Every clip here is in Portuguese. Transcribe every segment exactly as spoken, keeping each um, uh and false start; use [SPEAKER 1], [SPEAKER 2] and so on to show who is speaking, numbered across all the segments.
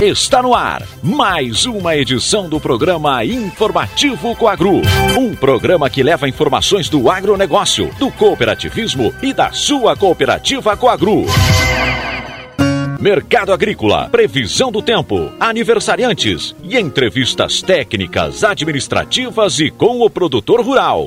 [SPEAKER 1] Está no ar mais uma edição do programa Informativo Coagru. Um programa que leva informações do agronegócio, do cooperativismo e da sua cooperativa Coagru. Mercado agrícola, previsão do tempo, aniversariantes e entrevistas técnicas, administrativas e com o produtor rural.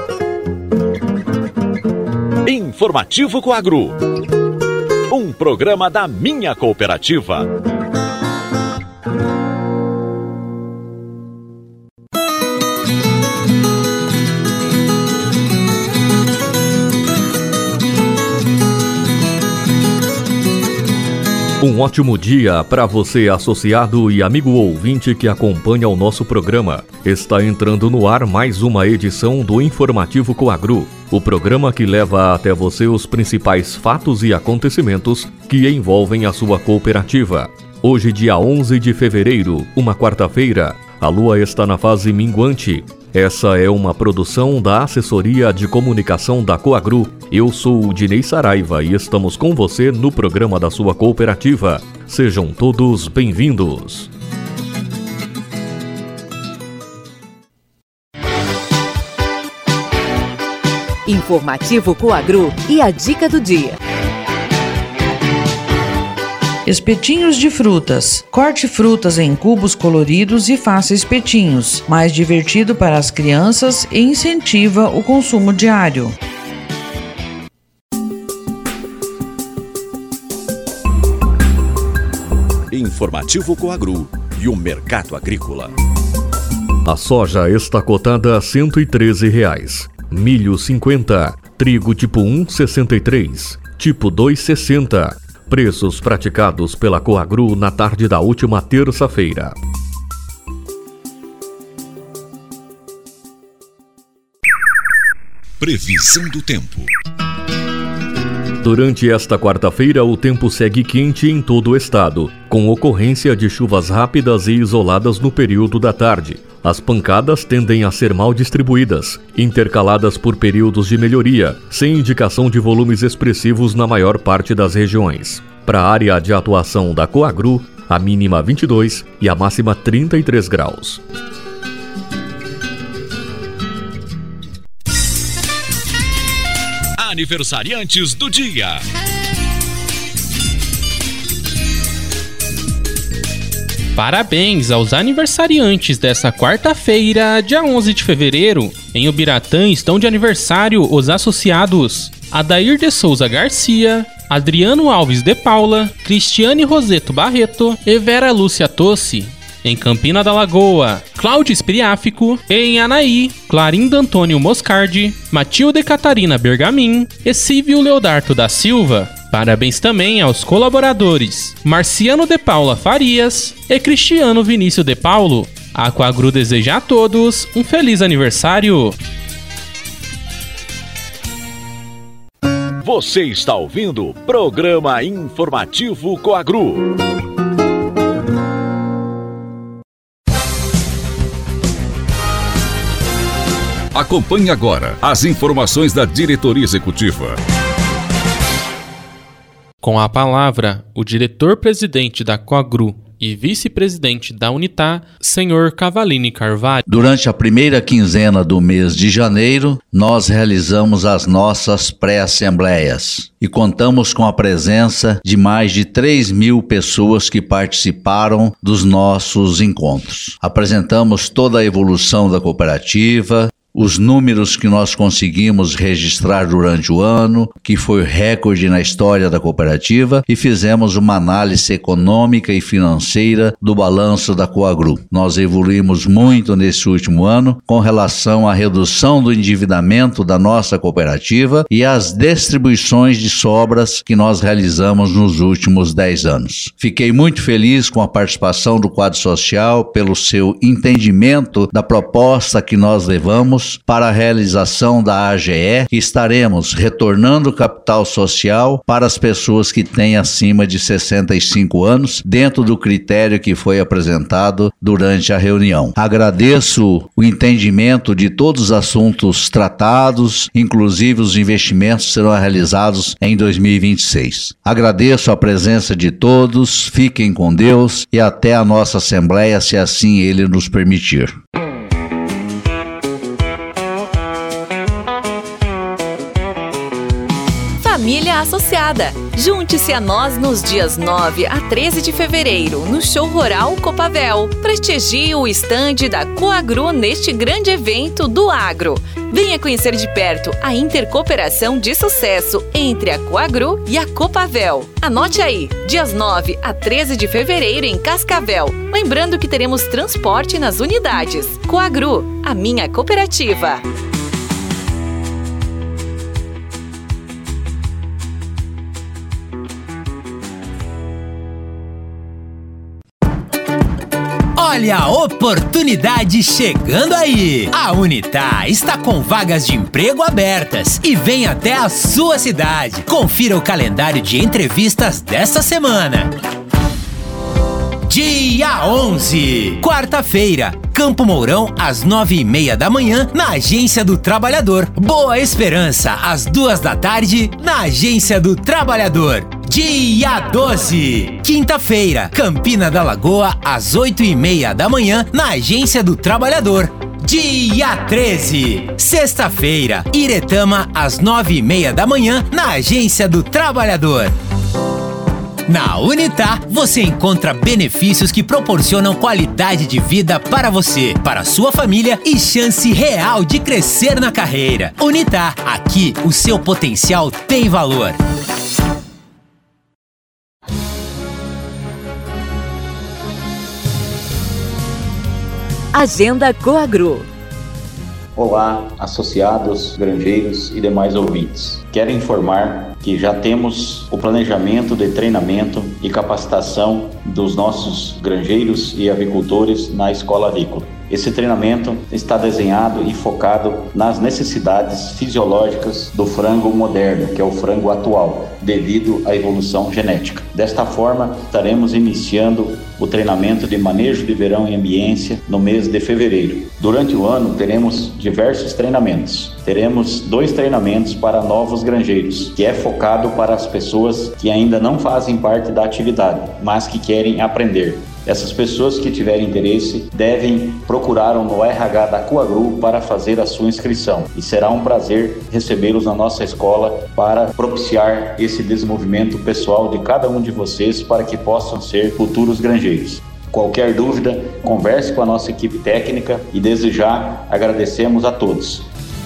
[SPEAKER 1] Informativo Coagru. Um programa da minha cooperativa.
[SPEAKER 2] Um ótimo dia para você, associado e amigo ouvinte que acompanha o nosso programa. Está entrando no ar mais uma edição do Informativo Coagru, o programa que leva até você os principais fatos e acontecimentos que envolvem a sua cooperativa. Hoje, dia onze de fevereiro, uma quarta-feira, a lua está na fase minguante. Essa é uma produção da Assessoria de Comunicação da Coagru. Eu sou o Dinei Saraiva e estamos com você no programa da sua cooperativa. Sejam todos bem-vindos.
[SPEAKER 3] Informativo Coagru e a dica do dia.
[SPEAKER 4] Espetinhos de frutas. Corte frutas em cubos coloridos e faça espetinhos, mais divertido para as crianças e incentiva o consumo diário.
[SPEAKER 1] Informativo Coagru e o mercado agrícola.
[SPEAKER 2] A soja está cotada a cento e treze reais, milho cinquenta, trigo tipo um sessenta e três, tipo dois sessenta. Preços praticados pela Coagru na tarde da última terça-feira.
[SPEAKER 1] Previsão do tempo.
[SPEAKER 2] Durante esta quarta-feira, o tempo segue quente em todo o estado, com ocorrência de chuvas rápidas e isoladas no período da tarde. As pancadas tendem a ser mal distribuídas, intercaladas por períodos de melhoria, sem indicação de volumes expressivos na maior parte das regiões. Para a área de atuação da Coagru, a mínima vinte e dois e a máxima trinta e três graus.
[SPEAKER 1] Aniversariantes do dia.
[SPEAKER 5] Parabéns aos aniversariantes dessa quarta-feira, dia onze de fevereiro. Em Ubiratã estão de aniversário os associados Adair de Souza Garcia, Adriano Alves de Paula, Cristiane Roseto Barreto e Vera Lúcia Tossi. Em Campina da Lagoa, Cláudio Espiriáfico. E em Anaí, Clarinda Antônio Moscardi, Matilde Catarina Bergamin e Cívio Leodardo da Silva. Parabéns também aos colaboradores Marciano de Paula Farias e Cristiano Vinícius de Paulo. A Coagru deseja a todos um feliz aniversário.
[SPEAKER 1] Você está ouvindo o programa Informativo Coagru.
[SPEAKER 6] Acompanhe agora as informações da diretoria executiva.
[SPEAKER 5] Com a palavra, o diretor-presidente da Coagru e vice-presidente da Unitá, senhor Cavalini Carvalho.
[SPEAKER 7] Durante a primeira quinzena do mês de janeiro, nós realizamos as nossas pré-assembleias e contamos com a presença de mais de três mil pessoas que participaram dos nossos encontros. Apresentamos toda a evolução da cooperativa, os números que nós conseguimos registrar durante o ano, que foi recorde na história da cooperativa, e fizemos uma análise econômica e financeira do balanço da Coagru. Nós evoluímos muito nesse último ano com relação à redução do endividamento da nossa cooperativa e às distribuições de sobras que nós realizamos nos últimos dez anos. Fiquei muito feliz com a participação do quadro social, pelo seu entendimento da proposta que nós levamos anos para a realização da A G E, que estaremos retornando capital social para as pessoas que têm acima de sessenta e cinco anos, dentro do critério que foi apresentado durante a reunião. Agradeço o entendimento de todos os assuntos tratados, inclusive os investimentos que serão realizados em dois mil e vinte e seis. Agradeço a presença de todos, fiquem com Deus e até a nossa Assembleia, se assim Ele nos permitir.
[SPEAKER 3] Família Associada. Junte-se a nós nos dias nove a treze de fevereiro, no Show Rural Copavel. Prestigie o estande da Coagro neste grande evento do agro. Venha conhecer de perto a intercooperação de sucesso entre a Coagro e a Copavel. Anote aí, dias nove a treze de fevereiro em Cascavel. Lembrando que teremos transporte nas unidades. Coagro, a minha cooperativa.
[SPEAKER 8] Olha a oportunidade chegando aí! A Unitá está com vagas de emprego abertas e vem até a sua cidade. Confira o calendário de entrevistas desta semana. Dia onze, quarta-feira, Campo Mourão, às nove e meia da manhã, na Agência do Trabalhador. Boa Esperança, às duas da tarde, na Agência do Trabalhador. Dia doze, quinta-feira, Campina da Lagoa, às oito e meia da manhã, na Agência do Trabalhador. Dia treze, sexta-feira, Iretama, às nove e meia da manhã, na Agência do Trabalhador. Na Unitá, você encontra benefícios que proporcionam qualidade de vida para você, para sua família e chance real de crescer na carreira. Unitá, aqui o seu potencial tem valor.
[SPEAKER 3] Agenda Coagro.
[SPEAKER 9] Olá, associados, granjeiros e demais ouvintes. Quero informar que já temos o planejamento de treinamento e capacitação dos nossos granjeiros e avicultores na Escola Avícola. Esse treinamento está desenhado e focado nas necessidades fisiológicas do frango moderno, que é o frango atual, devido à evolução genética. Desta forma, estaremos iniciando o treinamento de manejo de verão e ambiência no mês de fevereiro. Durante o ano, teremos diversos treinamentos. Teremos dois treinamentos para novos granjeiros, que é focado para as pessoas que ainda não fazem parte da atividade, mas que querem aprender. Essas pessoas que tiverem interesse devem procurar no R H da Coagro para fazer a sua inscrição. E será um prazer recebê-los na nossa escola para propiciar esse desenvolvimento pessoal de cada um de vocês para que possam ser futuros granjeiros. Qualquer dúvida, converse com a nossa equipe técnica e desde já agradecemos a todos.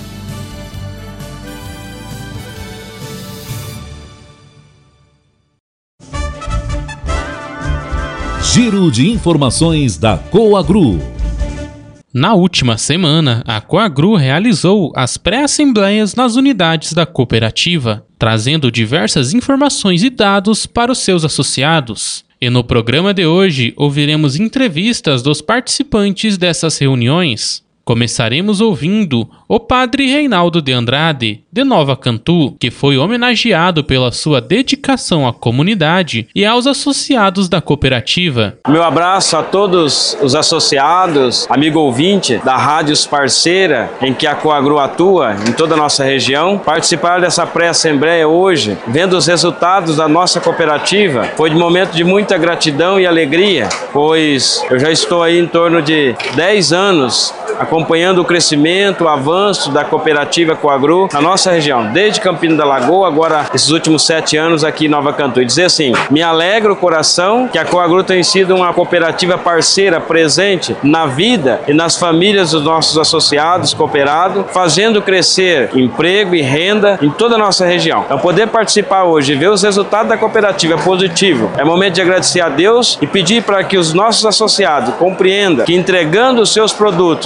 [SPEAKER 1] Giro de informações da Coagro.
[SPEAKER 5] Na última semana, a Coagro realizou as pré-assembleias nas unidades da cooperativa, trazendo diversas informações e dados para os seus associados. E no programa de hoje, ouviremos entrevistas dos participantes dessas reuniões. Começaremos ouvindo o padre Reinaldo de Andrade, de Nova Cantu, que foi homenageado pela sua dedicação à comunidade e aos associados da cooperativa.
[SPEAKER 10] Meu abraço a todos os associados, amigo ouvinte da Rádios Parceira, em que a Coagro atua em toda a nossa região. Participar dessa pré-assembleia hoje, vendo os resultados da nossa cooperativa, foi de momento de muita gratidão e alegria, pois eu já estou aí em torno de dez anos acompanhando o crescimento, o avanço da cooperativa Coagro na nossa região, desde Campina da Lagoa, agora esses últimos sete anos aqui em Nova Cantu. E dizer assim, me alegra o coração que a Coagro tem sido uma cooperativa parceira, presente na vida e nas famílias dos nossos associados, cooperados, fazendo crescer emprego e renda em toda a nossa região. Então poder participar hoje e ver os resultados da cooperativa é positivo. É momento de agradecer a Deus e pedir para que os nossos associados compreendam que entregando os seus produtos, seja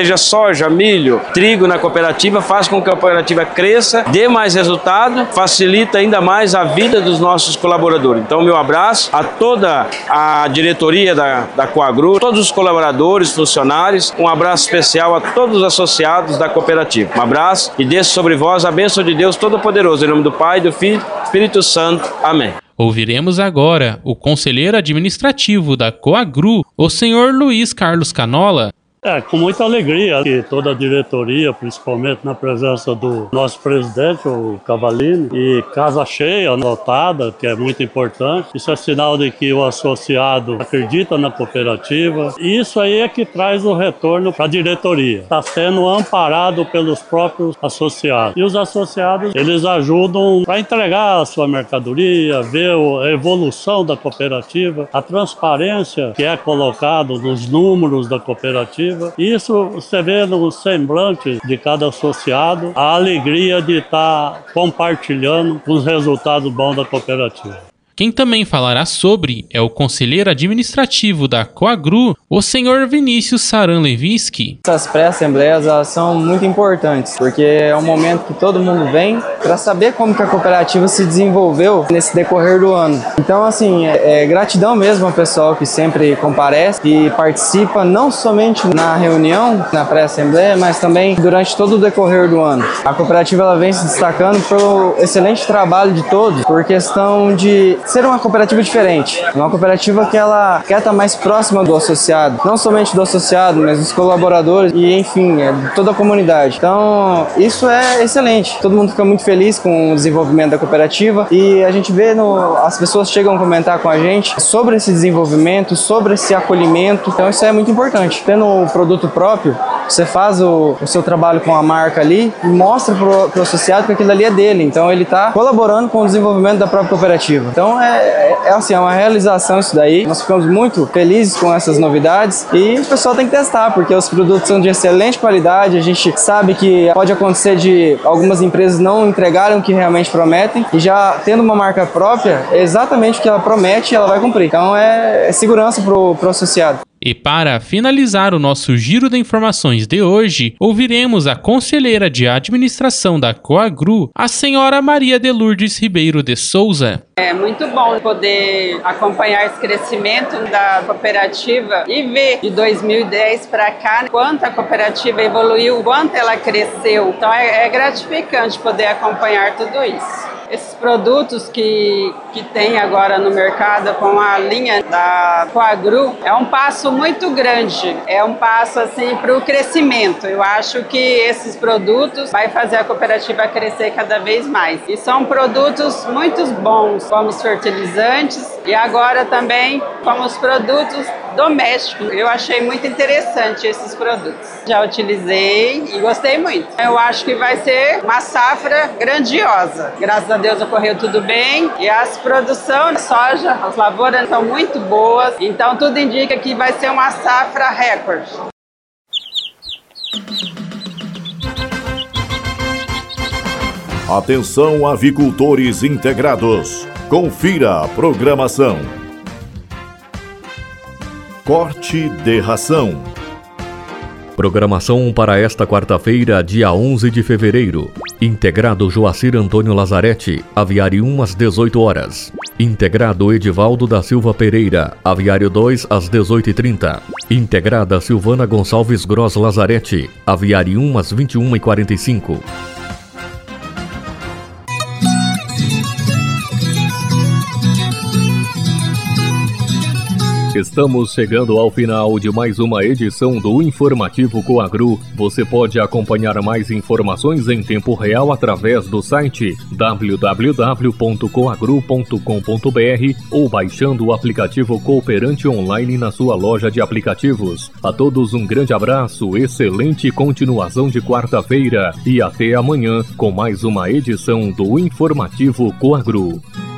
[SPEAKER 10] seja soja, milho, trigo na cooperativa, faz com que a cooperativa cresça, dê mais resultado, facilita ainda mais a vida dos nossos colaboradores. Então, meu abraço a toda a diretoria da, da Coagru, todos os colaboradores, funcionários, um abraço especial a todos os associados da cooperativa. Um abraço e desça sobre vós a bênção de Deus Todo-Poderoso, em nome do Pai, do Filho e do Espírito Santo. Amém.
[SPEAKER 5] Ouviremos agora o conselheiro administrativo da Coagru, o senhor Luiz Carlos Canola.
[SPEAKER 11] É, com muita alegria que toda a diretoria, principalmente na presença do nosso presidente, o Cavalini, e casa cheia, lotada, que é muito importante. Isso é sinal de que o associado acredita na cooperativa. E isso aí é que traz o retorno para a diretoria. Está sendo amparado pelos próprios associados. E os associados, eles ajudam a entregar a sua mercadoria, ver a evolução da cooperativa, a transparência que é colocada nos números da cooperativa. Isso você vê no semblante de cada associado a alegria de estar compartilhando os resultados bons da cooperativa.
[SPEAKER 5] Quem também falará sobre é o conselheiro administrativo da Coagru, o senhor Vinícius Saran Levinsky.
[SPEAKER 12] Essas pré-assembleias são muito importantes, porque é um momento que todo mundo vem para saber como que a cooperativa se desenvolveu nesse decorrer do ano. Então, assim, é, é gratidão mesmo ao pessoal que sempre comparece e participa, não somente na reunião, na pré-assembleia, mas também durante todo o decorrer do ano. A cooperativa ela vem se destacando pelo excelente trabalho de todos, por questão de ser uma cooperativa diferente, uma cooperativa que ela quer estar mais próxima do associado, não somente do associado, mas dos colaboradores e, enfim, é de toda a comunidade. Então, isso é excelente. Todo mundo fica muito feliz com o desenvolvimento da cooperativa e a gente vê, no, as pessoas chegam a comentar com a gente sobre esse desenvolvimento, sobre esse acolhimento. Então, isso é muito importante. Tendo um produto próprio, você faz o, o seu trabalho com a marca ali e mostra pro, pro associado que aquilo ali é dele. Então, ele está colaborando com o desenvolvimento da própria cooperativa. Então, é, é, é, assim, é uma realização isso daí. Nós ficamos muito felizes com essas novidades e o pessoal tem que testar, porque os produtos são de excelente qualidade. A gente sabe que pode acontecer de algumas empresas não entregarem o que realmente prometem e já tendo uma marca própria, é exatamente o que ela promete e ela vai cumprir. Então, é, é segurança pro, pro associado.
[SPEAKER 5] E para finalizar o nosso giro de informações de hoje, ouviremos a conselheira de administração da Coagru, a senhora Maria de Lourdes Ribeiro de Souza.
[SPEAKER 13] É muito bom poder acompanhar esse crescimento da cooperativa e ver de dois mil e dez para cá quanto a cooperativa evoluiu, quanto ela cresceu. Então é, é gratificante poder acompanhar tudo isso. Esses produtos que, que tem agora no mercado com a linha da Coagru é um passo muito grande, é um passo assim para o crescimento. Eu acho que esses produtos vai fazer a cooperativa crescer cada vez mais. E são produtos muito bons, como os fertilizantes e agora também como os produtos domésticos. Eu achei muito interessante esses produtos. Já utilizei e gostei muito. Eu acho que vai ser uma safra grandiosa. Graças a Deus ocorreu tudo bem e as produções de soja, as lavouras estão muito boas, então tudo indica que vai ser uma safra recorde.
[SPEAKER 14] Atenção, avicultores integrados. Confira a programação. Corte de ração.
[SPEAKER 2] Programação para esta quarta-feira, dia onze de fevereiro. Integrado Joacir Antônio Lazarete, aviário um às dezoito horas. Integrado Edivaldo da Silva Pereira, aviário dois às dezoito e trinta. Integrada Silvana Gonçalves Gross Lazarete, aviário um às vinte e uma e quarenta e cinco. Estamos chegando ao final de mais uma edição do Informativo Coagru. Você pode acompanhar mais informações em tempo real através do site w w w ponto coagru ponto com ponto b r ou baixando o aplicativo Cooperante Online na sua loja de aplicativos. A todos um grande abraço, excelente continuação de quarta-feira e até amanhã com mais uma edição do Informativo Coagru.